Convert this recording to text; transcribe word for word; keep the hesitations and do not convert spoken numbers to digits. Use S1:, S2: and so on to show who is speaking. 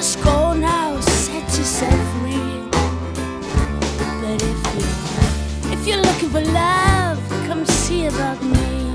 S1: just go now, set yourself free. But if you're, if you're looking for love, come see about me.